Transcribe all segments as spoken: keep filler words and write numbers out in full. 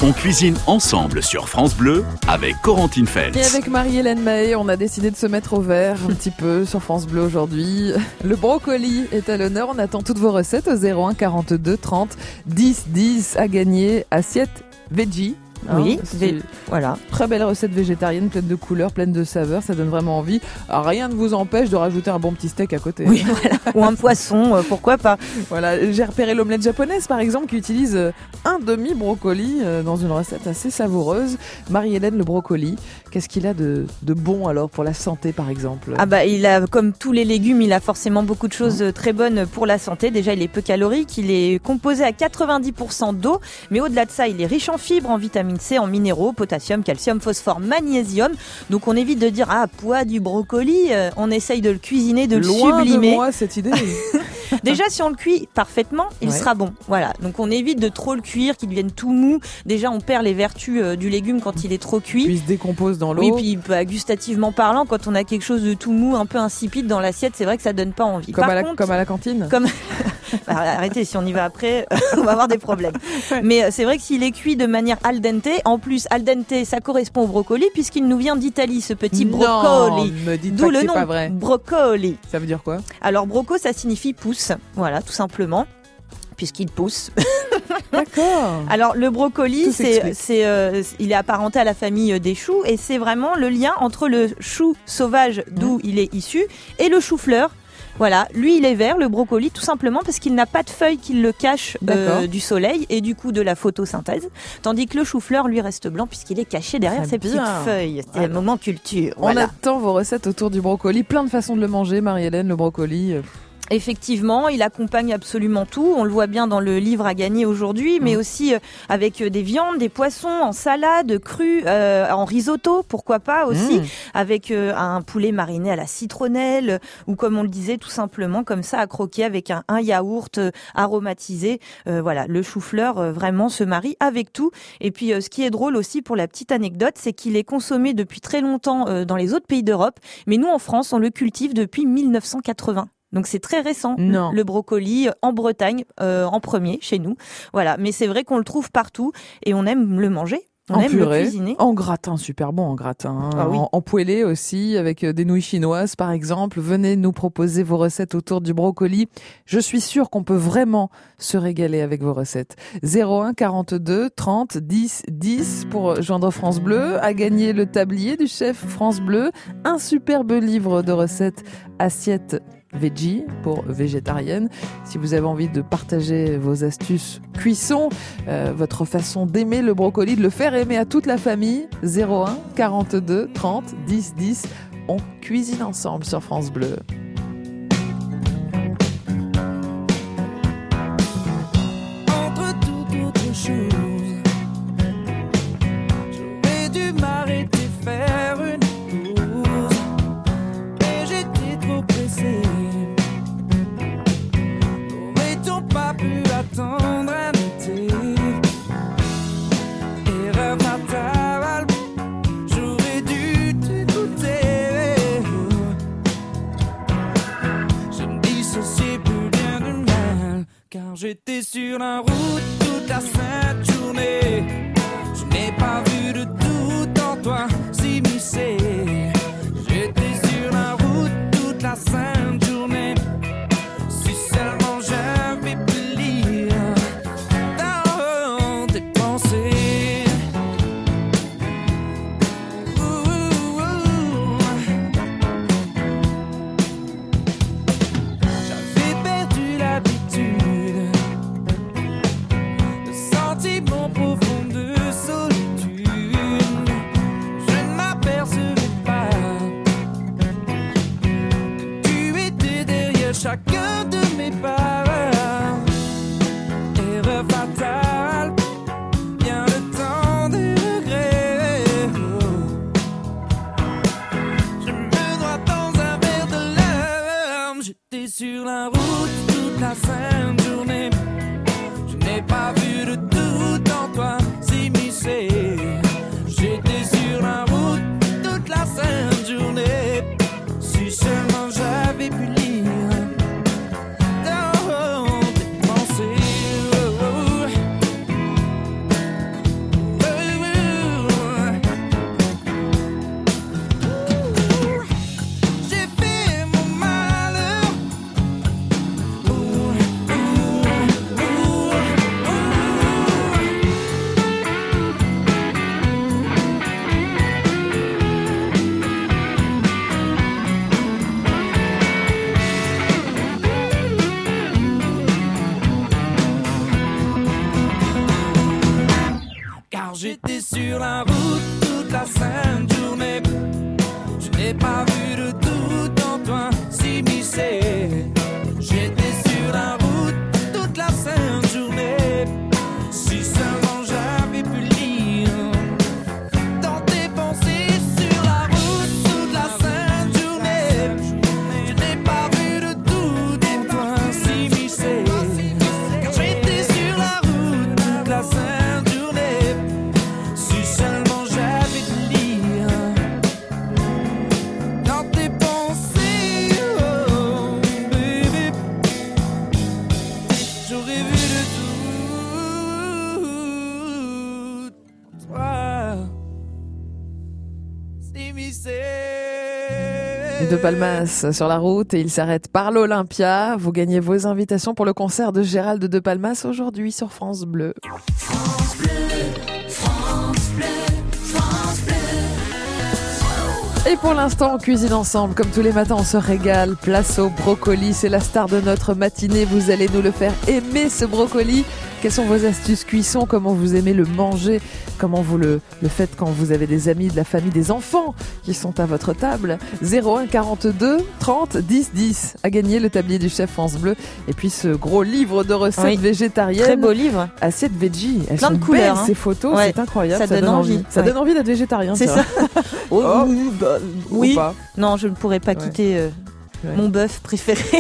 On cuisine ensemble sur France Bleu avec Corentine Feltz. Et avec Marie-Hélène Mahé, on a décidé de se mettre au vert un petit peu sur France Bleu aujourd'hui. Le brocoli est à l'honneur. On attend toutes vos recettes au zéro un quarante-deux trente dix dix à gagner. Assiette veggie. Oui, hein, vé- voilà. Très belle recette végétarienne, pleine de couleurs, pleine de saveurs, ça donne vraiment envie. Alors, rien ne vous empêche de rajouter un bon petit steak à côté. Oui, voilà. Ou un poisson, euh, pourquoi pas. Voilà, j'ai repéré l'omelette japonaise par exemple qui utilise un demi-brocoli euh, dans une recette assez savoureuse. Marie-Hélène, le brocoli, qu'est-ce qu'il a de, de bon alors pour la santé par exemple? Ah bah il a, comme tous les légumes, il a forcément beaucoup de choses euh, très bonnes pour la santé. Déjà, il est peu calorique, il est composé à quatre-vingt-dix pour cent d'eau, mais au-delà de ça, il est riche en fibres, en vitamine C, en minéraux, potassium, calcium, phosphore, magnésium. Donc on évite de dire ah poids du brocoli, euh, on essaye de le cuisiner, de le Loin sublimer. de moi cette idée. Déjà si on le cuit parfaitement, il Ouais. sera bon. Voilà. Donc on évite de trop le cuire, qu'il devienne tout mou. Déjà on perd les vertus euh, du légume quand il est trop cuit. Puis il se décompose dans l'eau. Oui, puis bah, gustativement parlant, quand on a quelque chose de tout mou, un peu insipide dans l'assiette, c'est vrai que ça donne pas envie. comme, Par à la, contre, comme à la cantine. comme bah, arrêtez, si on y va après, on va avoir des problèmes. Mais euh, c'est vrai que s'il est cuit de manière al dente, en plus al dente, ça correspond au brocoli puisqu'il nous vient d'Italie, ce petit Non, brocoli. me dites D'où pas que le c'est nom pas vrai. brocoli. Ça veut dire quoi? Alors broco, ça signifie pousse, voilà, tout simplement, puisqu'il pousse. D'accord. Alors le brocoli, Tout c'est, s'explique. c'est, euh, il est apparenté à la famille des choux et c'est vraiment le lien entre le chou sauvage d'où il est issu et le chou-fleur. Voilà, lui il est vert, le brocoli, tout simplement parce qu'il n'a pas de feuilles qui le cachent D'accord. euh, du soleil et du coup de la photosynthèse, tandis que le chou-fleur lui reste blanc puisqu'il est caché derrière Très ses bien. petites feuilles. C'est Alors, un moment culture. On Voilà. attend vos recettes autour du brocoli. Plein de façons de le manger, Marie-Hélène, le brocoli. euh, Effectivement, il accompagne absolument tout. On le voit bien dans le livre à gagner aujourd'hui, mais Mmh. aussi euh, avec euh, des viandes, des poissons, en salade, cru, euh, en risotto, pourquoi pas aussi, Mmh. avec euh, un poulet mariné à la citronnelle, euh, ou comme on le disait, tout simplement comme ça à croquer avec un, un yaourt euh, aromatisé. Euh, voilà, le chou-fleur euh, vraiment se marie avec tout. Et puis, euh, ce qui est drôle aussi pour la petite anecdote, c'est qu'il est consommé depuis très longtemps euh, dans les autres pays d'Europe, mais nous en France, on le cultive depuis mille neuf cent quatre-vingts. Donc c'est très récent, Non. le brocoli en Bretagne, euh, en premier chez nous. Voilà, mais c'est vrai qu'on le trouve partout et on aime le manger, on en aime purée, le cuisiner. en gratin, super bon en gratin, hein. Ah oui. en, en poêlé aussi, avec euh, des nouilles chinoises par exemple. Venez nous proposer vos recettes autour du brocoli. Je suis sûre qu'on peut vraiment se régaler avec vos recettes. zéro un quarante-deux trente dix dix pour joindre France Bleu, à gagner le tablier du chef France Bleu, un superbe livre de recettes assiette veggie pour végétarienne. Si vous avez envie de partager vos astuces cuisson, euh, votre façon d'aimer le brocoli, de le faire aimer à toute la famille, zéro un quarante-deux trente dix dix. On cuisine ensemble sur France Bleu. Entre toute autre chose, j'aurais dû m'arrêter, faire une pause, mais j'étais trop pressé. N'aurait-on pas pu attendre un été? Erreur fatale, j'aurais dû t'écouter. Je me dissociais plus bien du mal, car j'étais sur la route toute la sainte journée. Je n'ai pas vu de tout en toi s'immiscer. J'étais sur la route toute la sainte journée. Si seulement j'avais pu lire dans tes pensées. Ouh, ouh, ouh. J'avais perdu l'habitude de sentiments profonds de solitude. Je ne m'apercevais pas j'étais sur la route toute la sainte journée. Je n'ai pas vu de doute en toi s'immiscer. J'étais sur la route toute la sainte journée. Si seulement j'avais pu lire dans tes pensées sur la route toute la sainte journée. Je n'ai pas vu de doute en toi s'immiscer. Car j'étais sur la route toute la sainte journée. Si seulement j'avais pu lire dans tes pensées, oh baby, j'aurais vu de tout toi s'immiscer. De Palmas sur la route et il s'arrête par l'Olympia. Vous gagnez vos invitations pour le concert de Gérald de Palmas aujourd'hui sur France Bleu. France Bleu, France Bleu, France Bleu. Et pour l'instant, on cuisine ensemble. Comme tous les matins, on se régale. Place au brocoli. C'est la star de notre matinée. Vous allez nous le faire aimer, ce brocoli. Quelles sont vos astuces cuisson? Comment vous aimez le manger? Comment vous le, le faites quand vous avez des amis, de la famille, des enfants qui sont à votre table? zéro un quarante-deux trente dix dix. À gagner le tablier du chef France Bleu. Et puis ce gros livre de recettes Oui. végétariennes. Très beau livre. Assiette veggie. Elles Plein sont de couleurs, belles, hein. ces photos. Ouais. C'est incroyable. Ça donne envie. Ça Ouais. donne envie d'être végétarien. C'est ça. Oh, Oh, bah, oui. ou pas. Non, je ne pourrais pas Ouais. quitter euh, Ouais. mon bœuf préféré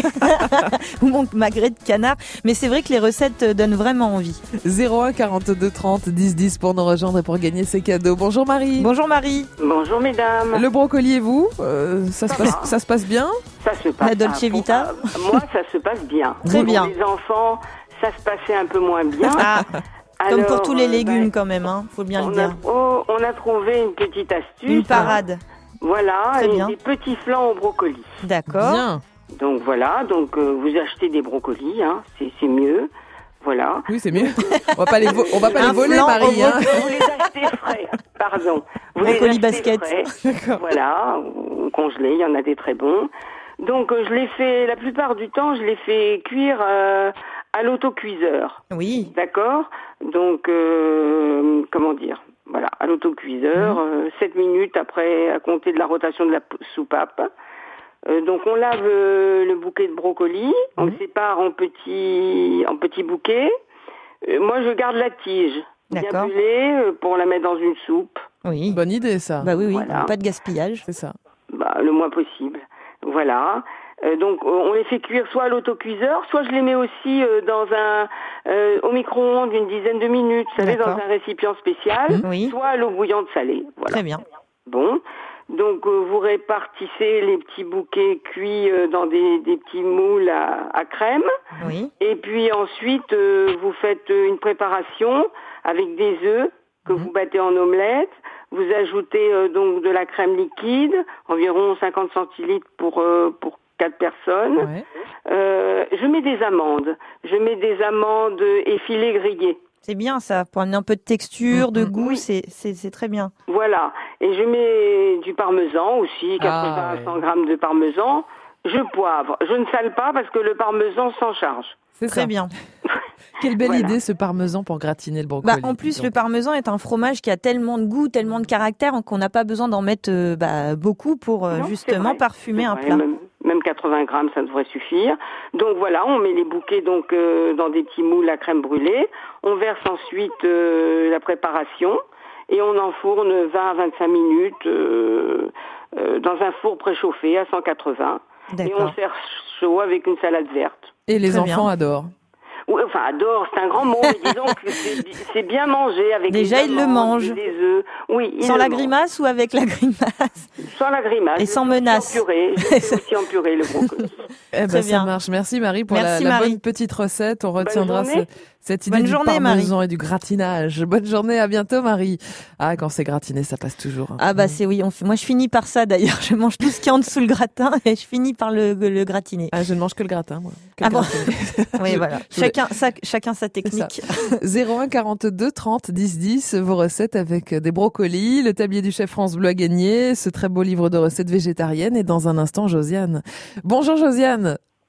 ou mon magret de canard. Mais c'est vrai que les recettes euh, donnent vraiment envie. zéro un quarante-deux trente dix dix pour nous rejoindre et pour gagner ces cadeaux. Bonjour Marie. Bonjour Marie. Bonjour mesdames. Le brocoli et vous, euh, ça, se Ça passe, va. ça se passe bien? Ça se passe. La Dolce ah, pour- Vita. ah, moi, ça se passe bien. Très Pour bien. les enfants, ça se passait un peu moins bien. Ah, comme Alors, pour tous les euh, légumes ben, quand même, hein, faut bien on, le a, dire. oh, on a trouvé une petite astuce. Une parade. Voilà, Très et bien. des petits flancs au brocoli. D'accord. Bien. Donc voilà, donc euh, vous achetez des brocolis, hein, c'est, c'est mieux. Voilà. Oui, c'est mieux. On va pas les, vo- on va pas Un les voler, flan au Marie. Hein. Vous les achetez frais, pardon. Vous Brocoli les achetez basket. frais, voilà, ou congelés, il y en a des très bons. Donc euh, je les fais, la plupart du temps, je les fais cuire euh, à l'autocuiseur. Oui. D'accord. Donc, euh, comment dire, voilà, à l'autocuiseur, euh, sept minutes après, à compter de la rotation de la p- soupape. Euh, donc, on lave euh, le bouquet de brocoli, on le sépare en petits, en petits bouquets. Euh, moi, je garde la tige, bien D'accord. brûlée, euh, pour la mettre dans une soupe, Oui. Bonne idée, ça. Bah oui, oui. Voilà. Pas de gaspillage. C'est ça. bah, le moins possible. Voilà. Euh, donc euh, on les fait cuire soit à l'autocuiseur, soit je les mets aussi euh, dans un euh, au micro-ondes une dizaine de minutes, vous savez, dans D'accord. un récipient spécial, Oui. soit à l'eau bouillante salée. Voilà. Très bien. Bon. Donc euh, vous répartissez les petits bouquets cuits euh, dans des, des petits moules à, à crème. Oui. Et puis ensuite, euh, vous faites euh, une préparation avec des œufs que Mhm. vous battez en omelette. Vous ajoutez euh, donc de la crème liquide, environ cinquante centilitres pour euh, pour quatre personnes. Ouais. Euh, je mets des amandes. Je mets des amandes effilées grillées. C'est bien ça, pour amener un peu de texture, de Mhm. goût, Oui. c'est, c'est, c'est très bien. Voilà. Et je mets du parmesan aussi, quatre-vingts Ah, à ouais. cent grammes de parmesan. Je poivre. Je ne sale pas parce que le parmesan s'en charge. C'est Très ça. bien. Quelle belle Voilà. idée, ce parmesan pour gratiner le Bah, brocoli. en plus, dis le donc. parmesan est un fromage qui a tellement de goût, tellement de caractère qu'on n'a pas besoin d'en mettre euh, bah, beaucoup pour euh, Non, c'est justement vrai. parfumer C'est un vrai, plat. Même, même quatre-vingts grammes, ça devrait suffire. Donc voilà, on met les bouquets donc euh, dans des petits moules à crème brûlée. On verse ensuite euh, la préparation et on enfourne vingt à vingt-cinq minutes euh, euh, dans un four préchauffé à cent quatre-vingts. Et on D'accord. sert chaud avec une salade verte. Et les Très enfants bien. adorent. Oui, enfin, adore, c'est un grand mot, mais disons que c'est, c'est bien mangé avec Déjà, des il le amandes, mange. des œufs. Oui, il Sans le la mange. grimace ou avec la grimace? Sans la grimace. Et Je sans le fais menace. En purée. Je le fais aussi en purée, le brocoli. Eh ben, Très ça bien. marche. Merci Marie pour Merci, la, la Marie. bonne petite recette. On retiendra journée. ce- cette idée Bonne du journée, parmesan et du gratinage. Bonne journée, à bientôt Marie. Ah, quand c'est gratiné, ça passe toujours. hein. Ah bah c'est oui, on fait... moi je finis par ça d'ailleurs. Je mange tout ce qui est en dessous le gratin et je finis par le, le gratiner. Ah, je ne mange que le gratin, moi. Que Ah le bon gratiné. Oui, Je- voilà. je voulais- Chacun sa, chacun sa technique. zéro un quarante-deux trente dix dix, vos recettes avec des brocolis, le tablier du chef France Bleu à gagner, ce très beau livre de recettes végétariennes et dans un instant Josiane. Bonjour Josiane.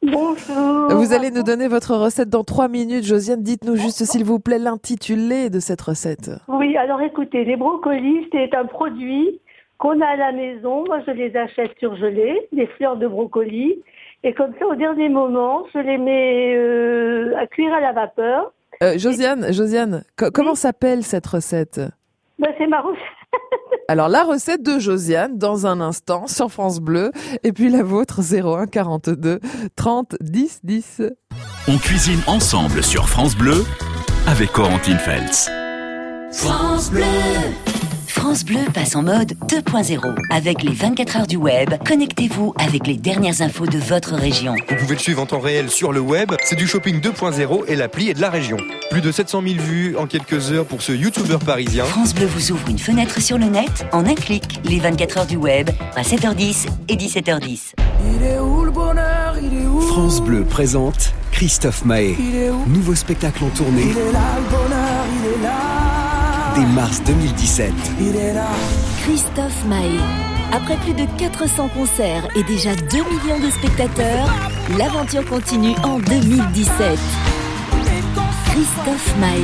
Bonjour. Vous allez nous donner votre recette dans trois minutes. Josiane, dites-nous juste, s'il vous plaît, l'intitulé de cette recette. Oui, alors écoutez, les brocolis, c'est un produit qu'on a à la maison. Moi, je les achète surgelés, des fleurs de brocoli. Et comme ça, au dernier moment, je les mets euh, à cuire à la vapeur. Euh, Josiane, Josiane, co- comment s'appelle cette recette ? Ben, c'est ma recette. Alors, la recette de Josiane, dans un instant, sur France Bleu. Et puis la vôtre, zéro un quarante-deux trente dix dix. On cuisine ensemble sur France Bleu avec Corentine Feltz. France Bleu. France Bleu passe en mode deux point zéro. Avec les vingt-quatre heures du web, connectez-vous avec les dernières infos de votre région. Vous pouvez le suivre en temps réel sur le web. C'est du shopping deux point zéro et l'appli est de la région. Plus de sept cent mille vues en quelques heures pour ce youtubeur parisien. France Bleu vous ouvre une fenêtre sur le net en un clic. Les vingt-quatre heures du web à sept heures dix et dix-sept heures dix. Il est où le bonheur, il est où? France Bleu présente Christophe Mahé. Il est où? Nouveau spectacle en tournée Il est là, le bonheur, il est là. dès mars deux mille dix-sept. Il est là. Christophe Mahé. Après plus de quatre cents concerts et déjà deux millions de spectateurs, l'aventure continue en deux mille dix-sept. Christophe Mahé.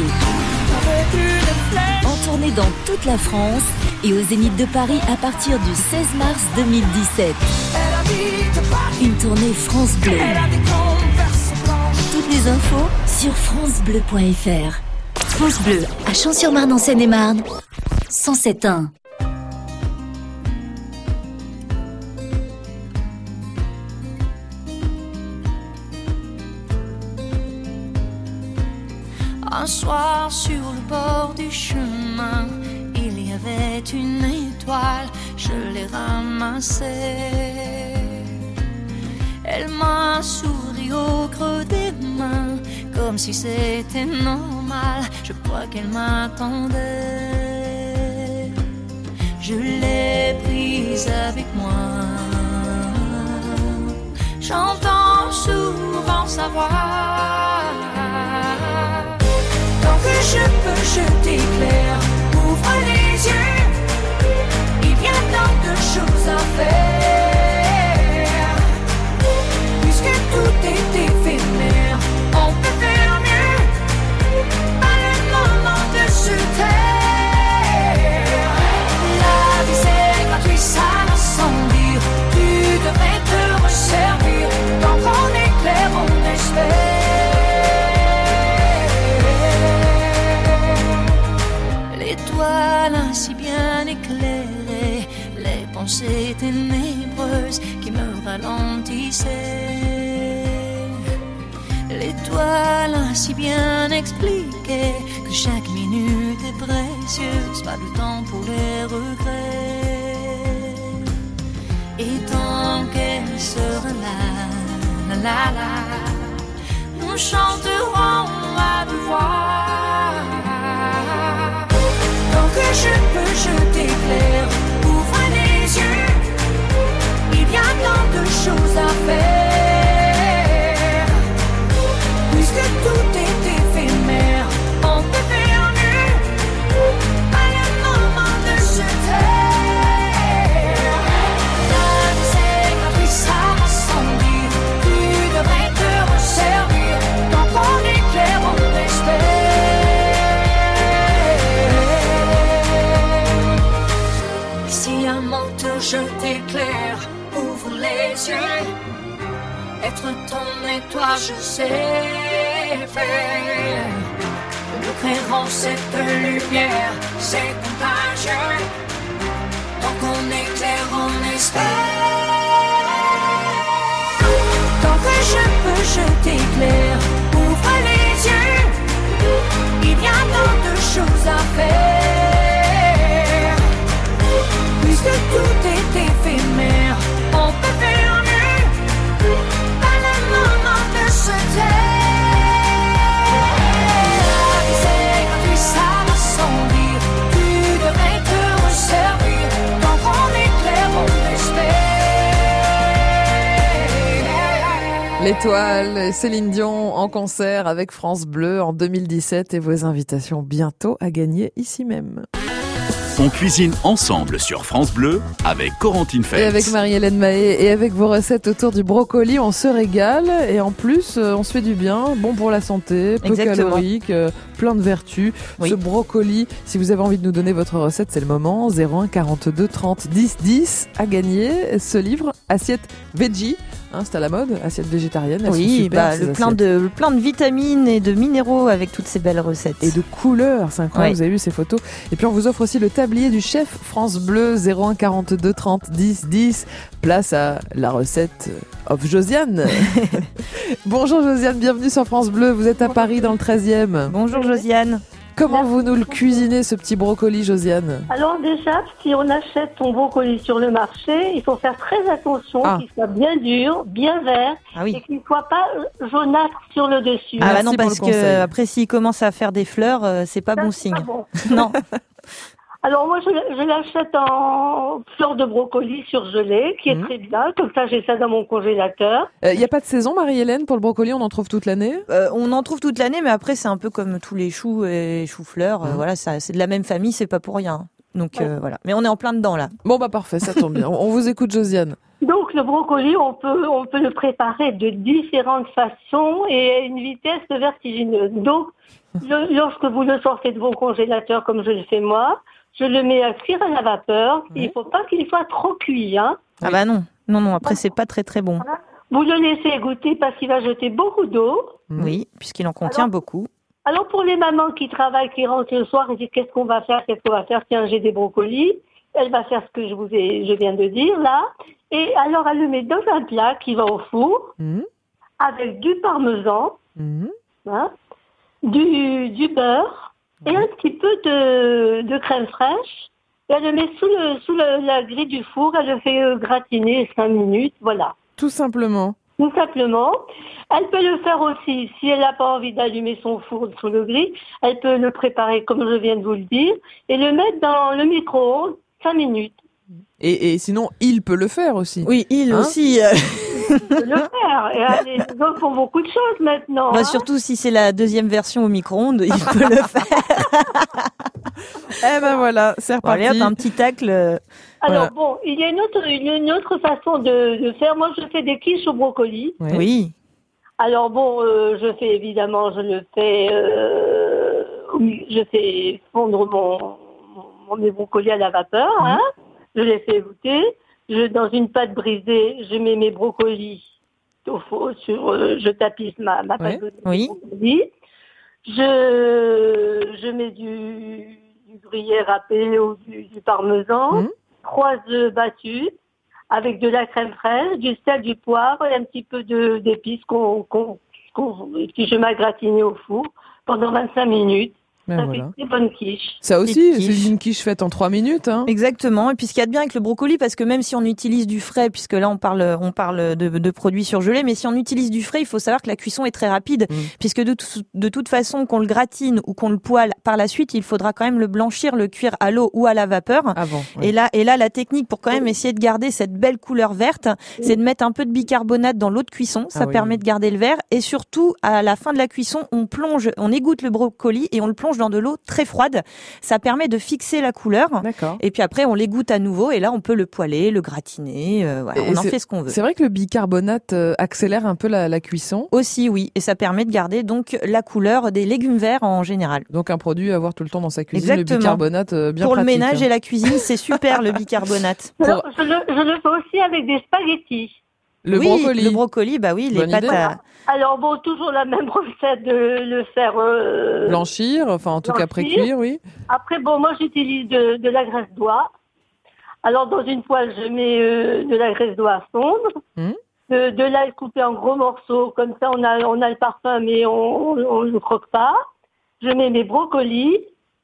En tournée dans toute la France et au Zénith de Paris à partir du seize mars deux mille dix-sept. Une tournée France Bleu. Toutes les infos sur francebleu point f r. France Bleu, à Champs-sur-Marne en Seine-et-Marne, cent sept point un. Un soir sur le bord du chemin, il y avait une étoile, je l'ai ramassée. Elle m'a souri au creux des mains, comme si c'était normal, je crois qu'elle m'attendait. Je l'ai prise avec moi, j'entends souvent sa voix. Tant que je peux, je t'éclaire, ouvre les yeux, il y a tant de choses à faire. Puisque tout est éphémère, on peut faire mieux, pas le moment de se taire. La vie c'est gratuit, ça va sans dire, tu devrais te resservir, tant qu'on éclaire, on espère. L'étoile ainsi bien éclairée, les pensées ténébreuses qui me ralentissaient. L'étoile ainsi bien expliquée que chaque minute est précieuse, pas de temps pour les regrets. Et tant qu'elle sera là, la la la, nous chanterons à deux voix. Tant que je peux, je t'éclaire, ouvre les yeux, il y a tant de choses à faire. Puisque tout est éphémère, on peut faire mieux, pas le moment de se taire. La vie c'est gratuit, ça va sans dire, tu devrais te resservir, tant qu'on éclaire, on espère. Si un menteur je t'éclaire, ouvre les yeux, être ton étoile je sais faire. Nous créerons cette lumière, c'est contagieux, tant qu'on éclaire on espère. Tant que je peux je t'éclaire, ouvre les yeux, il y a tant de choses à faire. Puisque tout est éphémère, on peut faire mieux, pas le moment de se taire. La vie c'est gratuit, ça va sans dire, tu devrais te resservir, tant qu'on éclaire, on espère. L'étoile, Céline Dion en concert avec France Bleu en deux mille dix-sept et vos invitations bientôt à gagner ici même. On cuisine ensemble sur France Bleu avec Corentine Feltz. Et avec Marie-Hélène Mahé et avec vos recettes autour du brocoli, on se régale et en plus on se fait du bien, bon pour la santé, peu Exactement. calorique, euh, plein de vertus. Oui. Ce brocoli, si vous avez envie de nous donner votre recette, c'est le moment. zéro un quarante-deux trente dix dix à gagner ce livre Assiette Veggie. Hein, c'est à la mode, assiette végétarienne. Elles sont Oui, super, bah, ces le plein assiettes. de, le plein de vitamines et de minéraux avec toutes ces belles recettes. Et de couleurs, c'est incroyable, Ouais. vous avez vu ces photos. Et puis on vous offre aussi le tablier du chef France Bleu, zéro un quarante-deux trente dix dix. Place à la recette of Josiane. Bonjour Josiane, bienvenue sur France Bleu, vous êtes à Paris dans le treizième. Bonjour Josiane. Comment vous nous le cuisinez ce petit brocoli Josiane? Alors déjà, si on achète son brocoli sur le marché, il faut faire très attention Ah. qu'il soit bien dur, bien vert Ah oui. et qu'il ne soit pas euh, jaunâtre sur le dessus. Ah bah Merci non, pour parce le conseil. que après s'il commence à faire des fleurs, euh, c'est pas Ça, bon c'est signe. pas bon. Non. Alors moi, je, je l'achète en fleur de brocoli surgelée, qui est Mhm. très bien. Comme ça, j'ai ça dans mon congélateur. Il n'y a pas de saison Marie-Hélène pour le brocoli, on en trouve toute l'année? Euh, on en trouve toute l'année, mais après c'est un peu comme tous les choux et choux-fleurs. euh, Mhm. voilà, ça, c'est de la même famille, c'est pas pour rien. Donc euh, voilà. Mais on est en plein dedans là. Bon bah parfait, ça tombe bien. On vous écoute Josiane. Donc le brocoli, on peut, on peut le préparer de différentes façons et à une vitesse vertigineuse. Donc, le- lorsque vous le sortez de vos congélateurs, comme je le fais moi, je le mets à cuire à la vapeur. Il ne faut pas qu'il soit trop cuit, hein. Ah bah non, non non. Après c'est pas très très bon. Vous le laissez égoutter parce qu'il va jeter beaucoup d'eau. Mhm. Oui, puisqu'il en contient Alors- beaucoup. Alors pour les mamans qui travaillent, qui rentrent le soir et disent qu'est-ce qu'on va faire, qu'est-ce qu'on va faire, tiens j'ai des brocolis, elle va faire ce que je vous ai, je viens de dire là, et alors elle le met dans un plat qui va au four Mhm. avec du parmesan, Mhm. hein, du, du beurre et un petit peu de, de crème fraîche. Et elle le met sous, le, sous le- la grille du four, elle le fait euh, gratiner cinq minutes, voilà. Tout simplement. Tout simplement. Elle peut le faire aussi, si elle n'a pas envie d'allumer son four sous le grill, elle peut le préparer comme je viens de vous le dire et le mettre dans le micro-ondes cinq minutes. Et, et sinon, il peut le faire aussi. Oui, il Hein aussi. euh, Elle peut le faire. Et allez, les autres font beaucoup de choses maintenant. bah, hein. surtout si c'est la deuxième version au micro-ondes, il peut le faire. Eh ben voilà, c'est Bon, allez, reparti. hop, un petit tacle. euh, Alors Voilà. bon, il y a une autre, une, une autre façon de, de faire. Moi, je fais des quiches au brocoli. Ouais. Oui. Alors bon, euh, je fais évidemment, je le fais, euh, oui, je fais fondre mon, mon mes brocolis à la vapeur. Hein. Je les fais égoutter. Je, dans une pâte brisée, je mets mes brocolis au four, sur, euh, je tapisse ma, ma pâte Ouais. de Oui. brocoli. Je, je mets du, du gruyère râpé ou du, du parmesan, Mhm. trois œufs battus avec de la crème fraîche, du sel, du poivre et un petit peu de d'épices qu'on, qu'on, qu'on, que je mets gratiner au four pendant vingt-cinq minutes. Ben Ça voilà. fait des bonnes quiches. Ça aussi, Petite quiche. c'est une quiche faite en trois minutes. Hein. Exactement. Et puis ce qu'il y a de bien avec le brocoli, parce que même si on utilise du frais, puisque là on parle on parle de, de produits surgelés, mais si on utilise du frais, il faut savoir que la cuisson est très rapide, Mm. puisque de, tout- de toute façon qu'on le gratine ou qu'on le poêle par la suite, il faudra quand même le blanchir, le cuire à l'eau ou à la vapeur. Avant. ouais. Et là, et là, la technique pour quand même essayer de garder cette belle couleur verte, c'est de mettre un peu de bicarbonate dans l'eau de cuisson. Ça Ah oui, permet oui. de garder le vert. Et surtout, à la fin de la cuisson, on plonge, on égoutte le brocoli et on le plonge dans de l'eau très froide. Ça permet de fixer la couleur. D'accord. Et puis après, on l'égoutte à nouveau. Et là, on peut le poêler, le gratiner. euh, voilà, Et on en c'est- fait ce qu'on veut. C'est vrai que le bicarbonate euh, accélère un peu la, la cuisson. Aussi, oui. Et ça permet de garder donc la couleur des légumes verts en général. Donc un produit à avoir tout le temps dans sa cuisine. Exactement. Le bicarbonate, euh, bien Pour le pratique, ménage hein. et la cuisine, c'est super le bicarbonate. Alors, je, le, je le fais aussi avec des spaghettis. Le oui, brocoli. le brocoli, bah oui, les Bonne pâtes idée. à... Alors bon, toujours la même recette de le faire. euh, Blanchir, enfin en tout cas blanchir. pré-cuire, oui. Après, bon, moi j'utilise de, de la graisse d'oie. Alors dans une poêle, je mets euh, de la graisse d'oie à fondre, Mhm. de, de l'ail coupé en gros morceaux, comme ça on a, on a le parfum, mais on on ne le croque pas. Je mets mes brocolis,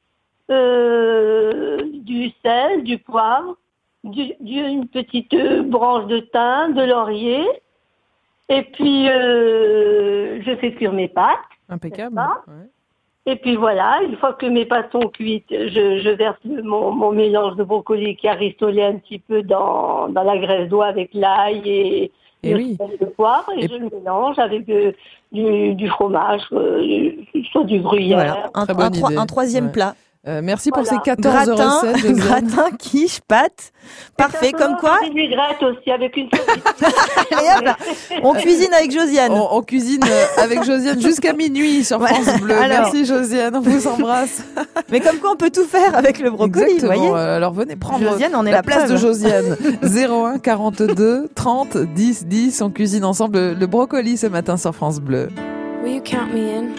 euh, du sel, du poivre, du, du- une petite euh, branche de thym, de laurier, et puis euh, je fais cuire mes pâtes. Impeccable. N'est-ce pas Ouais. Et puis voilà, une fois que mes pâtes sont cuites, je, je verse le- mon, mon mélange de brocoli qui a ristolé un petit peu dans, dans la graisse d'oie avec l'ail et, Et le, oui. sel et le poivre et, Et- je le mélange avec euh, du, du fromage, euh, soit du gruyère. Voilà, un, Très un bonne troi- idée. un troisième Ouais. plat. Euh, merci Voilà. pour ces quatorze Gratin, recettes. Josiane. gratin, quiche, pâte. Parfait, comme quoi. Des vinaigrettes aussi avec une saucisse. Allez, hop là. On cuisine avec Josiane. On, on cuisine euh, avec Josiane jusqu'à minuit sur Ouais. France Bleu. Alors. Merci Josiane, on vous embrasse. Mais comme quoi on peut tout faire avec le brocoli, Exactement. vous voyez. Euh, Alors venez prendre Josiane en est la, la place preuve. de Josiane. zéro un quarante-deux trente dix dix. On cuisine ensemble le, le brocoli ce matin sur France Bleu. Will you count me in?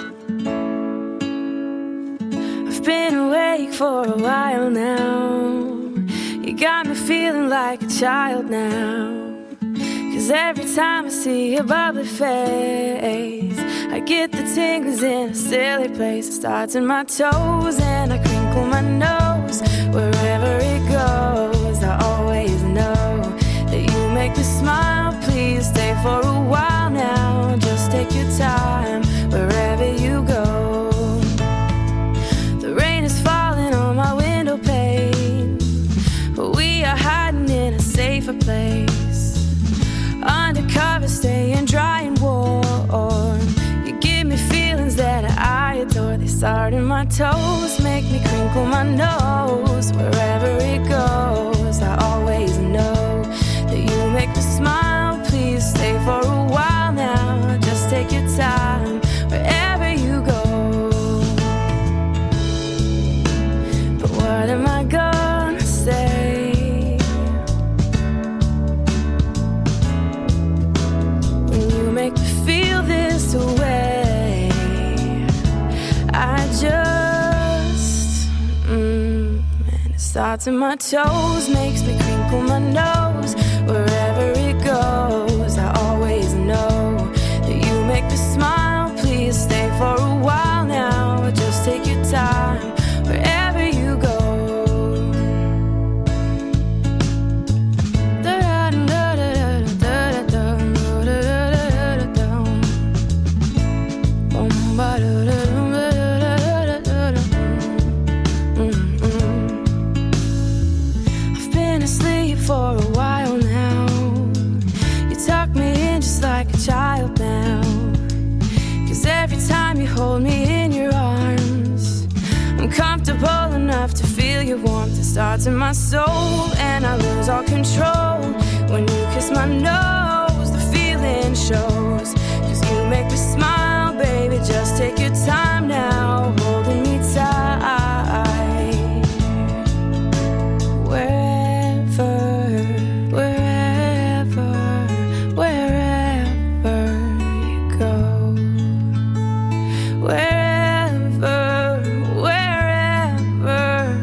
I've been awake for a while now. You got me feeling like a child now. Cause every time I see your bubbly face, I get the tingles in a silly place. It starts in my toes and I crinkle my nose. Wherever it goes, I always know that you make me smile. Please stay for a while now. Just take your time wherever you go. The rain is falling on my window pane, but we are hiding in a safer place. Undercover, staying dry and warm. You give me feelings that I adore. They start in my toes, make me crinkle my nose. Wherever it goes, I always know that you make me smile. Please stay for a while now. Just take your time wherever you go. But what am I gonna say when you make me feel this way? I just mm, and it starts in my toes, makes me crinkle my nose. Wherever it goes, I always know that you make me smile. Please stay for a while now. Just take your time wherever you go. I've been asleep for a while now. You tuck me in just like a child now. Cause every time you hold me in your arms, I'm comfortable enough to feel your warmth. It starts in my soul and I lose all control. When you kiss my nose, the feeling shows. Cause you make me smile, baby. Just take your time now, holding me tight. Wherever, wherever, wherever you go. Wherever, wherever,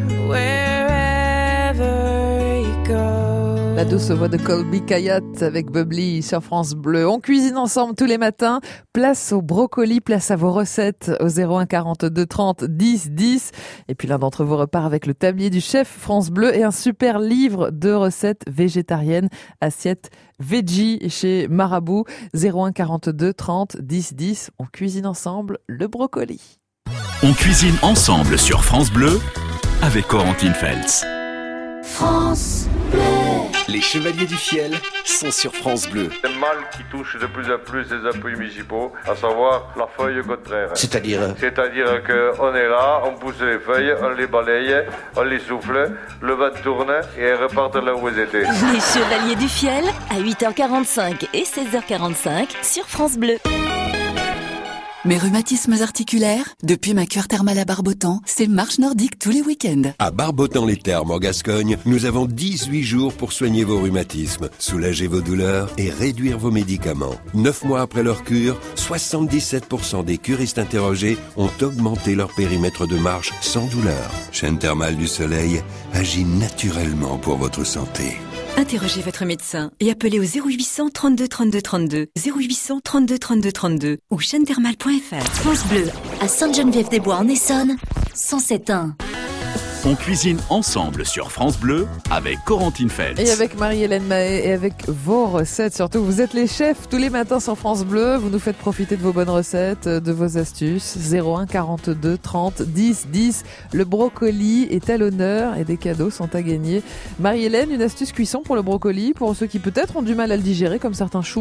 wherever you go. La douce voix de Colby Kayat avec Bubbly sur France Bleu. On cuisine ensemble tous les matins. Place au brocoli, place à vos recettes au zéro un quarante-deux trente dix dix. Et puis l'un d'entre vous repart avec le tablier du chef France Bleu et un super livre de recettes végétariennes, assiette veggie chez Marabout. zéro un quarante-deux trente dix dix. On cuisine ensemble le brocoli. On cuisine ensemble sur France Bleu avec Corentine Feltz. France Bleu. Les Chevaliers du Fiel sont sur France Bleu. Un mal qui touche de plus en plus les appuis municipaux, à savoir la feuille contraire. C'est-à-dire C'est-à-dire qu'on est là, on pousse les feuilles, on les balaye, on les souffle, le vent tourne et elles repartent là où elles étaient. Les Chevaliers du Fiel à huit heures quarante-cinq et seize heures quarante-cinq sur France Bleu. Mes rhumatismes articulaires, depuis ma cure thermale à Barbotan, c'est marche nordique tous les week-ends. À Barbotan-les-Thermes en Gascogne, nous avons dix-huit jours pour soigner vos rhumatismes, soulager vos douleurs et réduire vos médicaments. Neuf mois après leur cure, soixante-dix-sept pour cent des curistes interrogés ont augmenté leur périmètre de marche sans douleur. Chaîne thermale du soleil agit naturellement pour votre santé. Interrogez votre médecin et appelez au zéro huit cents trente-deux trente-deux trente-deux, zéro huit cents trente-deux trente-deux trente-deux ou chaîne thermale point f r. France Bleu, à Sainte-Geneviève-des-Bois en Essonne, cent sept virgule un. On cuisine ensemble sur France Bleu avec Corentine Feltz. Et avec Marie-Hélène Mahé et avec vos recettes. Surtout, vous êtes les chefs tous les matins sur France Bleu. Vous nous faites profiter de vos bonnes recettes, de vos astuces. zéro un quarante-deux trente dix dix. Le brocoli est à l'honneur et des cadeaux sont à gagner. Marie-Hélène, une astuce cuisson pour le brocoli, pour ceux qui peut-être ont du mal à le digérer, comme certains choux.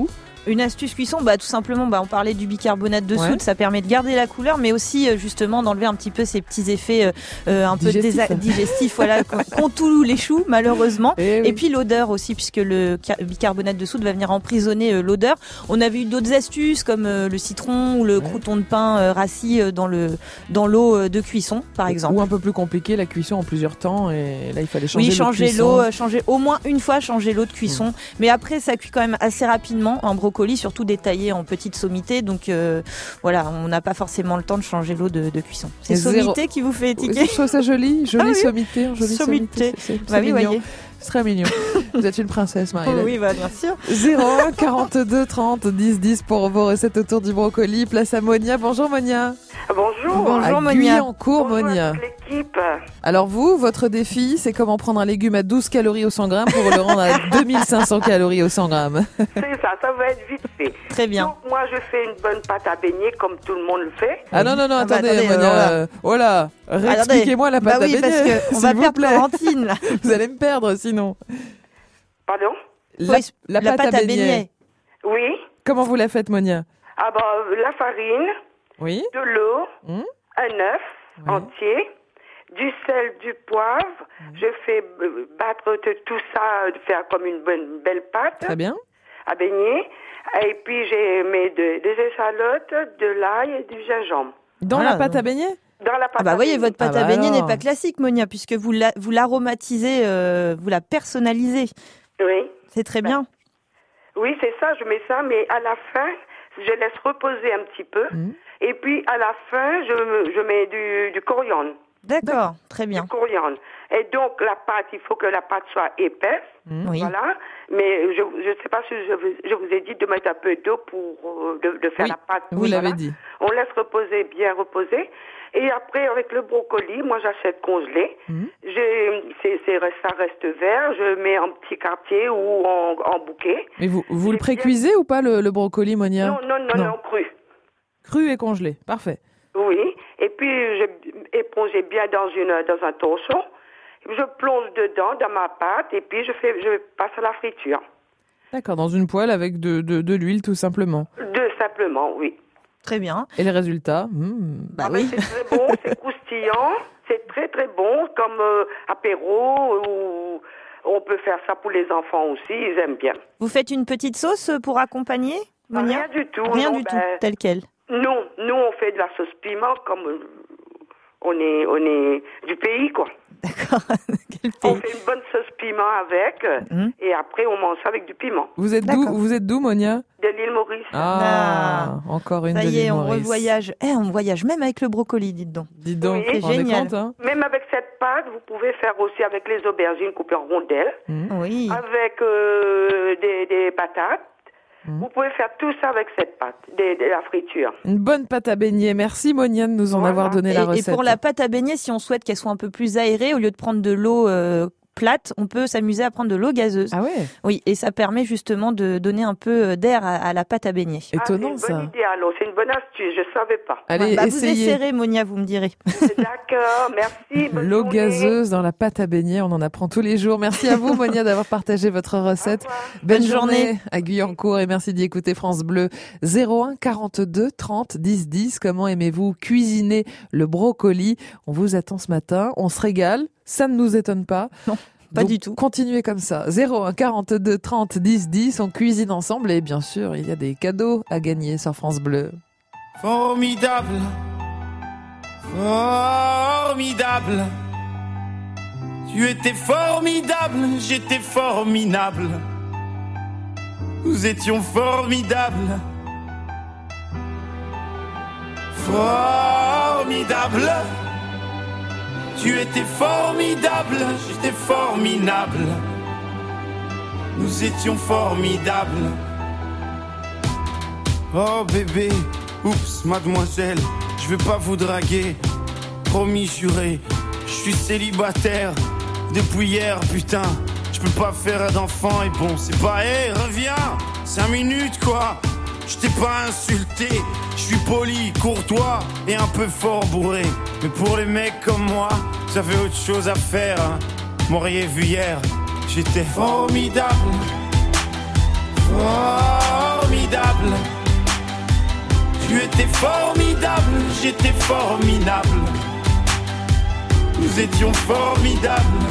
Une astuce cuisson, bah tout simplement, bah on parlait du bicarbonate de Ouais. soude, ça permet de garder la couleur, mais aussi euh, justement d'enlever un petit peu ces petits effets euh, euh, un Digestifs. peu désa- digestifs, voilà, qu'ont qu'ont tous les choux malheureusement. Eh oui. Et puis l'odeur aussi, puisque le ca- bicarbonate de soude va venir emprisonner euh, l'odeur. On avait eu d'autres astuces comme euh, le citron ou le crouton de pain euh, rassis euh, dans le dans l'eau euh, de cuisson, par exemple. Ou un peu plus compliqué, la cuisson en plusieurs temps, et là il fallait changer Oui, l'eau de changer cuisson. l'eau, euh, changer au moins une fois, changer l'eau de cuisson. Mais après, ça cuit quand même assez rapidement. Un brocoli, surtout détaillé en petites sommités. Donc euh, voilà, on n'a pas forcément le temps de changer l'eau de, de cuisson. C'est Et zéro- sommité qui vous fait étiquer. Je trouve ça joli, jolie Ah oui. sommité, jolie Sommité. sommité. C'est, c'est, Bah c'est oui, mignon. voyez. C'est très mignon. Vous êtes une princesse, Marie. Oui, bah, bien sûr. zéro un quarante-deux trente dix dix pour vos recettes autour du brocoli. Place à Monia. Bonjour Monia. Bonjour. Bonjour à Monia. Guyancourt, Monia. L'équipe. Alors vous, votre défi, c'est comment prendre un légume à douze calories au cent grammes pour le rendre à deux mille cinq cents calories au cent grammes. C'est ça, ça va être vite fait. Très bien. Donc moi je fais une bonne pâte à beignet comme tout le monde le fait. Ah non, non, non, Ah bah, attendez, attendez, Monia. alors là. euh, Oh là, réexpliquez-moi la pâte bah oui, à beignet. parce que on s'il va vous perdre plaît. Florentine, là. Vous allez me perdre sinon. Pardon? La, Oui, la pâte, à beignet. Oui. Comment vous la faites, Monia? Ah bah la farine, Oui. de l'eau, Hum, un œuf Oui. entier, du sel, du poivre. Je fais euh, battre t- tout ça, euh, faire comme une bonne belle pâte Très bien. à beignet. Et puis j'ai mis de- des échalotes, de l'ail et du gingembre. Dans Voilà, la pâte donc. à beignet? Dans la pâte Ah bah à voyez, beignet. votre pâte Ah à bah beignet alors. n'est pas classique, Monia, puisque vous la- vous l'aromatisez, euh, vous la personnalisez. Oui. C'est très bien. Oui, c'est ça, je mets ça, mais à la fin, je laisse reposer un petit peu. Hum. Et puis à la fin, je, je mets du, du coriandre. D'accord, très bien. Du coriandre. Et donc la pâte, il faut que la pâte soit épaisse. Oui. Voilà. Mais je ne sais pas si je vous, je vous ai dit de mettre un peu d'eau pour euh, de, de faire Oui, la pâte. vous Voilà. l'avez dit. On laisse reposer, bien reposer. Et après, avec le brocoli, moi j'achète congelé. Mhm. J'ai, c'est, c'est, ça reste vert. Je mets en petit quartier ou en, en bouquet. Mais vous, vous le précuisez ou pas, le, le brocoli, Monia? Non, non, non, Non. non, cru. Cru et congelé. Parfait. Oui. Et puis, je éponge bien dans, une, dans un torchon. Je plonge dedans, dans ma pâte, et puis je, fais, je passe à la friture. D'accord, dans une poêle avec de, de, de l'huile, tout simplement. De simplement, oui. Très bien. Et les résultats? hmm. Bah Ah ben, oui. c'est très bon, c'est croustillant, c'est très très bon, comme euh, apéro, ou on peut faire ça pour les enfants aussi, ils aiment bien. Vous faites une petite sauce pour accompagner, Monia? Rien du tout. Rien non, du tout, ben, tel quel. Non, nous on fait de la sauce piment comme euh, on est, on est du pays, quoi. D'accord. Quel On pays. fait une bonne sauce piment avec, euh, Mhm. et après on mange ça avec du piment. Vous êtes d'où, D'accord. vous êtes d'où, Monia? De l'île Maurice. Ah, encore une Ça de y est, l'île on Maurice. revoyage. Eh, on voyage même avec le brocoli, dites donc. Dites donc, Oui. vous vous rendez Génial. compte, hein? Même avec cette pâte, vous pouvez faire aussi avec les aubergines coupées en rondelles, Oui. avec euh, des, des patates. Mhm. Vous pouvez faire tout ça avec cette pâte, des- de la friture. Une bonne pâte à beignet. Merci, Monia, de nous en Voilà. avoir donné Et, la et recette. pour la pâte à beignet, si on souhaite qu'elle soit un peu plus aérée, au lieu de prendre de l'eau euh, plate, on peut s'amuser à prendre de l'eau gazeuse. Ah ouais? Oui, et ça permet justement de donner un peu d'air à, à la pâte à beignet. Étonnant, ah, c'est une ça. bonne idée, alors. C'est une bonne astuce, je ne savais pas. Allez, Bah, vous essayez. essayerez, Monia, vous me direz. D'accord, merci. bonne L'eau journée. gazeuse dans la pâte à beignet, on en apprend tous les jours. Merci à vous, Monia, d'avoir partagé votre recette. Au revoir. Bonne Bonne journée journée. à Guyancourt et merci d'y écouter France Bleu. zéro un quarante-deux trente dix dix. Comment aimez-vous cuisiner le brocoli? On vous attend ce matin. On se régale. Ça ne nous étonne pas. Non, pas Donc, du tout. Continuez comme ça. zéro un quarante-deux trente dix dix. On cuisine ensemble et bien sûr, il y a des cadeaux à gagner sur France Bleu. Formidable, formidable. Tu étais formidable, j'étais formidable. Nous étions formidables. Formidable. Tu étais formidable, j'étais formidable. Nous étions formidables. Oh bébé, oups, mademoiselle, je vais pas vous draguer. Promis, juré, je suis célibataire depuis hier, putain. Je peux pas faire d'enfant et bon, c'est pas, hé, hey, reviens, cinq minutes quoi. Je t'ai pas insulté, je suis poli, courtois et un peu fort bourré. Mais pour les mecs comme moi, j'avais autre chose à faire, hein. M'auriez vu hier, j'étais formidable. Formidable. formidable. Tu étais formidable, j'étais formidable. Nous étions formidables.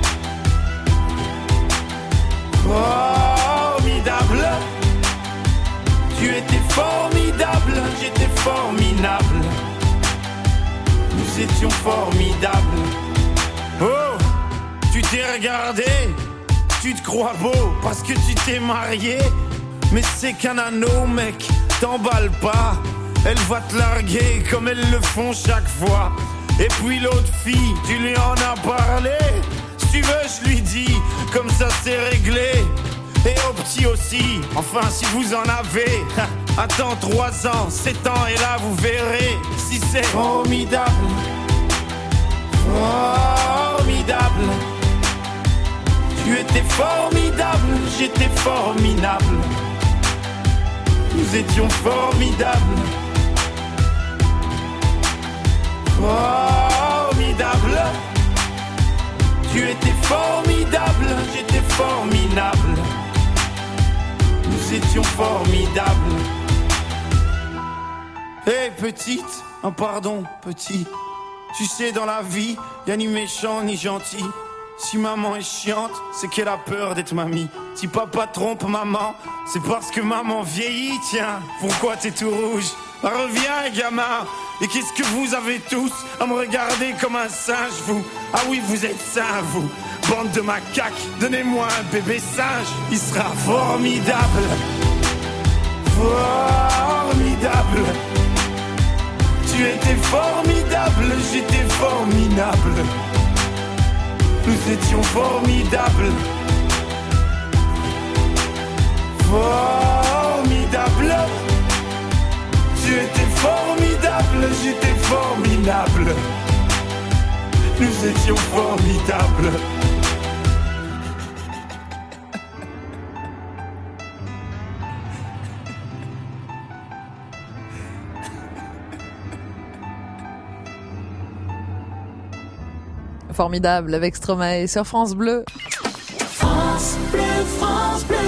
Formidable. Tu étais formidable, j'étais formidable. Nous étions formidables. Oh, tu t'es regardé, tu te crois beau parce que tu t'es marié. Mais c'est qu'un anneau, mec, t'emballe pas. Elle va te larguer comme elles le font chaque fois. Et puis l'autre fille, tu lui en as parlé. Si tu veux, je lui dis, comme ça c'est réglé. Et au petit aussi, enfin si vous en avez. Attends trois ans, sept ans et là vous verrez si c'est formidable. Formidable. Tu étais formidable, j'étais formidable. Nous étions formidables. Formidable. Tu étais formidable, j'étais formidable. Nous étions formidables. Hé hey, petite, oh pardon petit. Tu sais dans la vie, y'a ni méchant ni gentil. Si maman est chiante, c'est qu'elle a peur d'être mamie. Si papa trompe maman, c'est parce que maman vieillit. Tiens, pourquoi t'es tout rouge? Bah, reviens gamin. Et qu'est-ce que vous avez tous à me regarder comme un singe, vous? Ah oui, vous êtes sains, vous. Bande de macaques, donnez-moi un bébé singe. Il sera formidable. Formidable. Tu étais formidable, j'étais formidable. Nous étions formidables. Formidable. Tu étais formidable, j'étais formidable. Nous étions formidables. Formidable avec Stromae sur France Bleu. France Bleu, France Bleu.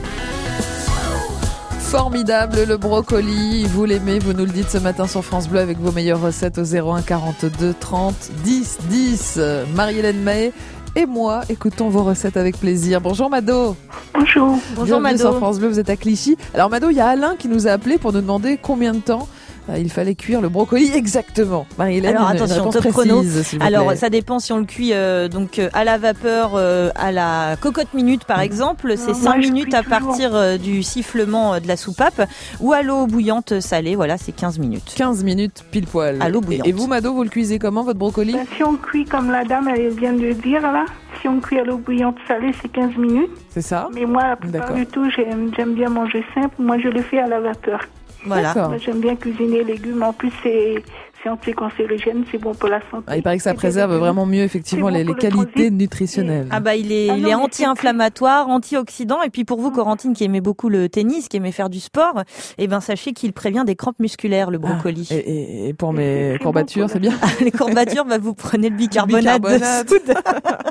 Formidable le brocoli, vous l'aimez, vous nous le dites ce matin sur France Bleu avec vos meilleures recettes au zéro un quarante-deux trente dix dix. Marie-Hélène Mahé et moi écoutons vos recettes avec plaisir. Bonjour Mado. Bonjour. Bonjour Mado. Sur France Bleu, vous êtes à Clichy. Alors Mado, il y a Alain qui nous a appelé pour nous demander combien de temps il fallait cuire le brocoli exactement. Marie-Hélène, alors une, attention, une top précise, chrono. S'il vous alors plaît. ça dépend si on le cuit euh, donc à la vapeur, euh, à la cocotte minute par exemple, c'est cinq minutes à partir euh, du sifflement euh, de la soupape, ou à l'eau bouillante salée, voilà, c'est quinze minutes. quinze minutes pile poil. À l'eau bouillante. Et, et vous Mado, vous le cuisez comment votre brocoli? Ben, si on cuit comme la dame elle vient de le dire là, si on cuit à l'eau bouillante salée, c'est quinze minutes. C'est ça? Mais moi, la plupart D'accord. du tout, j'aime, j'aime bien manger simple. Moi, je le fais à la vapeur. Voilà. Moi, j'aime bien cuisiner les légumes. En plus, c'est, c'est anticancérigène, c'est bon pour la santé. Ah, il paraît que ça préserve vraiment mieux effectivement bon les, les pour le qualités nutritionnelles. Ah bah il est, Ah non, il est mais anti-inflammatoire, anti-oxydant, et puis pour vous Corentine qui aimait beaucoup le tennis, qui aimait faire du sport, eh ben sachez qu'il prévient des crampes musculaires le brocoli. Ah, et, et, et pour mes courbatures, bon, c'est bien. Les courbatures, bah vous prenez le bicarbonate, bicarbonate. de soude.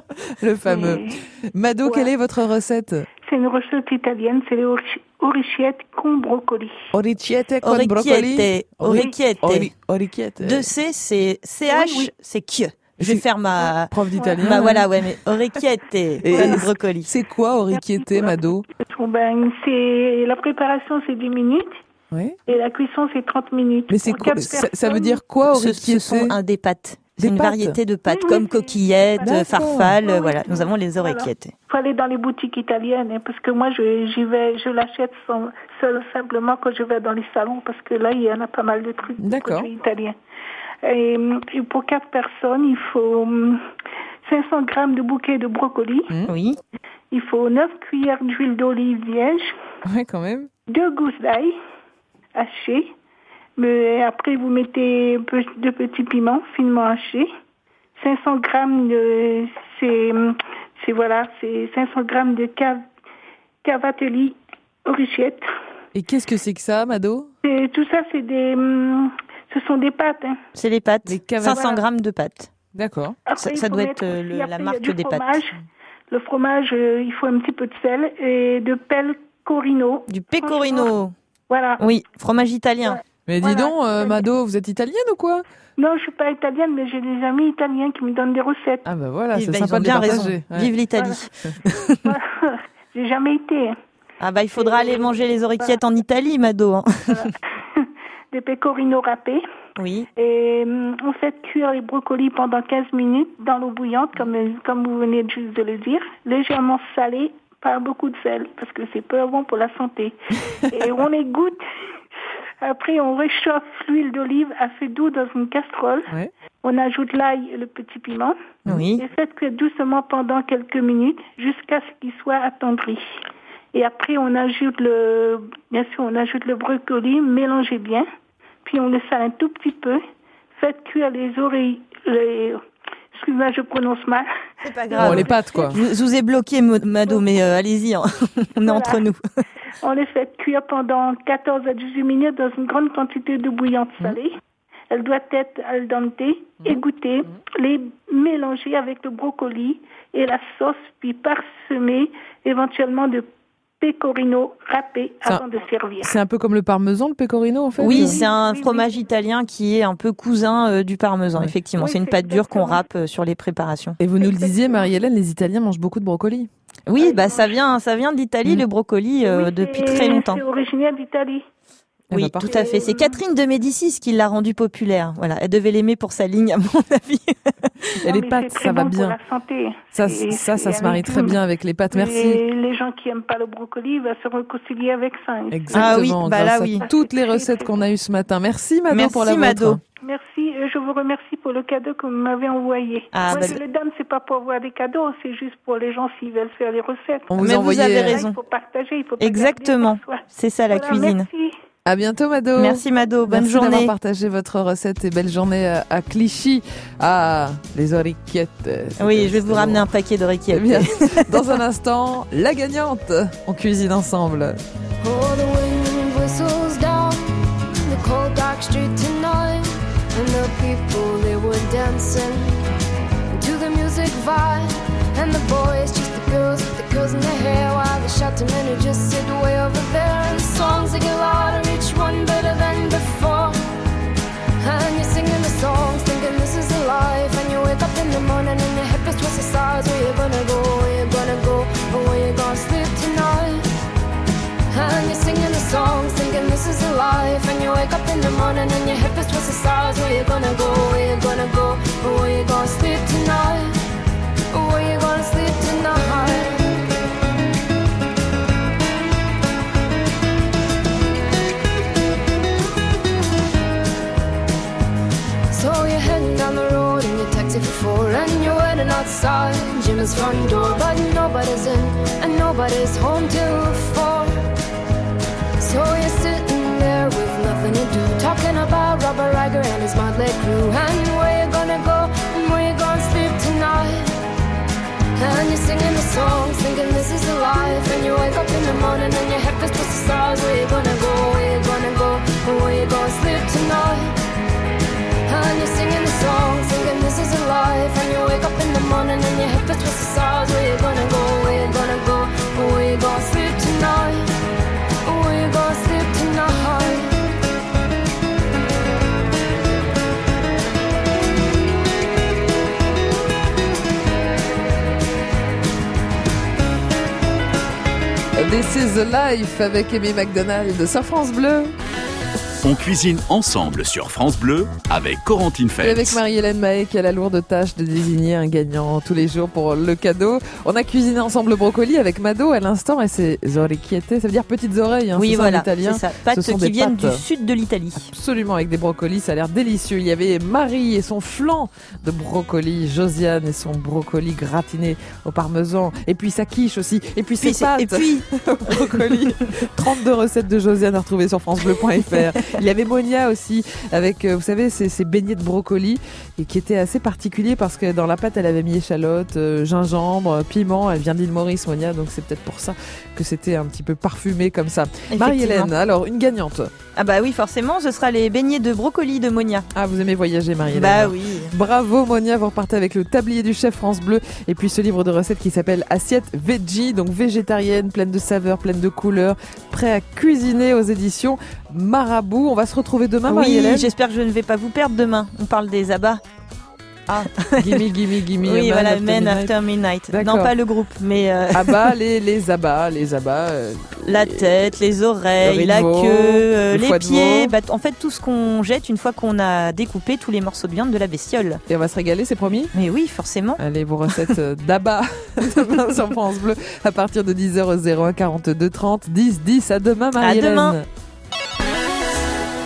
Le fameux. Et... Mado, ouais. quelle est votre recette? C'est une recette italienne, c'est les orecchiette con brocoli. Orecchiette con brocoli. Orecchiette. Orecchiette. Deux C, c'est C H, oui, oui. c'est Q. Je vais faire ma prof d'italien. Bah voilà, ouais, mais orecchiette con brocoli. C'est quoi orecchiette, Mado? Ben, c'est la préparation, c'est dix minutes. Oui. Et la cuisson, c'est trente minutes. Mais c'est quoi, ça, ça veut dire quoi ce, ce sont un des pâtes. C'est une pâtes. variété de pâtes, oui, comme oui, coquillettes, D'accord. farfales, oui, voilà. oui. Nous avons les orecchiette. Il faut aller dans les boutiques italiennes, hein, parce que moi, je, j'y vais, je l'achète sans, seul, simplement quand je vais dans les salons, parce que là, il y en a pas mal de trucs de produits italiens. Et, et pour quatre personnes, il faut cinq cents grammes de bouquet de brocoli. Mmh. Oui. Il faut neuf cuillères d'huile d'olive vierge. Ouais, quand même. Deux gousses d'ail hachées. Mais après, vous mettez un peu de petits piments finement hachés. cinq cents grammes de, c'est, c'est voilà, c'est cinq cents grammes de cav, cavatelli orecchiette. Et qu'est-ce que c'est que ça, Mado? Et tout ça, c'est des, ce sont des pâtes. Hein. C'est les pâtes. Les cav- cinq cents voilà. grammes de pâtes. D'accord. Ça, ça doit être euh, le, aussi, après, la marque des fromage. pâtes. Le fromage, euh, il faut un petit peu de sel et de pecorino. Du pecorino. Voilà. Oui, fromage italien. Ouais. Mais dis Voilà. donc, euh, Mado, vous êtes italienne ou quoi? Non, je suis pas italienne, mais j'ai des amis italiens qui me donnent des recettes. Ah bah voilà, Eh c'est ben, sympa ils ont de bien les raison. partager. Ouais. Vive l'Italie. Voilà. J'ai jamais été. Ah bah il faudra aller manger les orecchiettes en Italie, Mado. Hein. Des pecorino râpés. Oui. Et hum, on fait cuire les brocolis pendant quinze minutes dans l'eau bouillante, comme, comme vous venez juste de le dire. Légèrement salé, pas beaucoup de sel, parce que c'est pas bon pour la santé. Et on égoutte. Après, on réchauffe l'huile d'olive à feu doux dans une casserole. Ouais. On ajoute l'ail et le petit piment. Oui. Et faites cuire doucement pendant quelques minutes jusqu'à ce qu'il soit attendri. Et après, on ajoute le, bien sûr, on ajoute le brocoli, mélangez bien. Puis on le sale un tout petit peu. Faites cuire les oreilles, les, excusez-moi, je prononce mal. C'est pas grave. Bon, les pâtes, quoi. Je, je vous ai bloqué, Mado, mais euh, allez-y, hein. On est Voilà. entre nous. On les fait cuire pendant quatorze à dix-huit minutes dans une grande quantité d'eau bouillante salée. Elle doit être al dente, égouttée, les mélanger avec le brocoli et la sauce, puis parsemer éventuellement de pecorino râpé Ça- avant de servir. C'est un peu comme le parmesan, le pecorino, en fait? Oui, euh c'est un fromage italien qui est un peu cousin euh, du parmesan, Ouais. effectivement. Oui, c'est une c'est pâte dure qu'on exactement. râpe euh, sur les préparations. Et vous nous le disiez, Marie-Hélène, les Italiens mangent beaucoup de brocoli. Oui, bah ça vient, ça vient d'Italie, Mm. le brocoli, euh, Oui, depuis c'est- très longtemps. C'est originaire d'Italie. Eh Oui, ben, tout parfait. à fait. C'est Catherine de Médicis qui l'a rendu populaire. Voilà, elle devait l'aimer pour sa ligne, à mon avis. Et Non, les mais pâtes, c'est très ça va bon bien. Pour la santé. Ça, C'est- ça, ça c'est se marie avec très tout. bien avec les pâtes. Merci. Et les gens qui aiment pas le brocoli vont se réconcilier avec ça. Exactement. Ah oui, bah là, grâce à oui. toutes les recettes qu'on a eues ce matin. Merci, Mado, Merci, pour la Mado. vôtre. Merci, euh, je vous remercie pour le cadeau que vous m'avez envoyé. Ah, Moi, bah, je le donne, c'est pas pour avoir des cadeaux, c'est juste pour les gens s'ils veulent faire les recettes. On vous Mais a vous envoyé... avez Là, raison. il faut partager, il faut pas Exactement. garder pour soi. C'est ça la Voilà, cuisine. Merci. À bientôt, Mado. Merci, Mado. Bonne Merci journée. d'avoir partagé votre recette et belle journée à, à Clichy. Ah, les oreillettes. Oui, je vais vous ramener un paquet Eh d'oreillettes. bien, dans un instant, la gagnante. On cuisine ensemble. Oh, the wind whistles down the cold dark street tonight, and the people they were dancing to the music vibe, and the boys just the girls with the girls in their hair, while the shouting men who just sit way over there, and the songs they get louder, each one better than before, and you're singing the songs, thinking this is a life, and you wake up in the morning and your head is twisted sides, where you gonna go, where you gonna go, or where you gonna sleep tonight. And you're singing the songs, thinking this is a life. And you wake up in the morning and your hip is twisted sides. Where you gonna go, where you gonna go, or where you gonna sleep tonight, or where you gonna sleep tonight. So you're heading down the road in your taxi for four, and you're waiting outside Jim's front door, but nobody's in and nobody's home till four. So you're sitting there with nothing to do, talking about Robert Riger and his motley crew, and where you gonna go and where you gonna sleep tonight. And you're singing the songs, thinking this is a life. And you wake up in the morning and your head is twisted sides. Where you gonna go, where you gonna go, and where you gonna sleep tonight. And you're singing the songs, thinking this is a life. And you wake up in the morning and your hip is twisted sides. Where you gonna go, where you gonna go, and where you gonna sleep tonight, or where you gonna sleep tonight. This is the life avec Aimé McDonald sur France Bleu. On cuisine ensemble sur France Bleu avec Corentine Et Feltz. avec Marie-Hélène Mahé qui a la lourde tâche de désigner un gagnant tous les jours pour le cadeau. On a cuisiné ensemble le brocoli avec Mado à l'instant et ses orecchiette, ça veut dire petites oreilles, hein, Oui, c'est ça, en voilà, italien. c'est ça. Pâtes Ce sont qui des viennent pâtes. du sud de l'Italie. Absolument, avec des brocolis, ça a l'air délicieux. Il y avait Marie et son flan de brocoli, Josiane et son brocoli gratiné au parmesan, et puis sa quiche aussi, et puis ses Puis c'est- pâtes et puis- brocoli. trente-deux recettes de Josiane à retrouver sur francebleu point fr. Il y avait Monia aussi, avec, euh, vous savez, ces, ces beignets de brocoli, et qui étaient assez particuliers parce que dans la pâte, elle avait mis échalote, euh, gingembre, piment. Elle vient d'île Maurice, Monia, donc c'est peut-être pour ça que c'était un petit peu parfumé comme ça. Marie-Hélène, alors, une gagnante. Ah bah oui, forcément, ce sera les beignets de brocoli de Monia. Ah, vous aimez voyager, Marie-Hélène? Bah oui. Bravo, Monia, vous repartez avec le tablier du chef France Bleu, et puis ce livre de recettes qui s'appelle Assiette Veggie, donc végétarienne, pleine de saveurs, pleine de couleurs, prêt à cuisiner aux éditions Marabout. On va se retrouver demain, Marie-Hélène. Oui, j'espère que je ne vais pas vous perdre demain. On parle des abats. Ah, gimme, gimme, gimme. Oui, voilà, after Men midnight. After Midnight. D'accord. Non, pas le groupe, mais... Euh... Abats, les, les abats, les abats... Euh, la tête, les oreilles, la veau, queue, euh, le les pieds... Bah, en fait, tout ce qu'on jette une fois qu'on a découpé tous les morceaux de viande de la bestiole. Et on va se régaler, c'est promis? Mais oui, forcément. Allez, vos recettes d'abats demain sur France Bleu à partir de dix heures au zéro un quarante-deux trente dix dix. À demain, Marie-Hélène. À demain.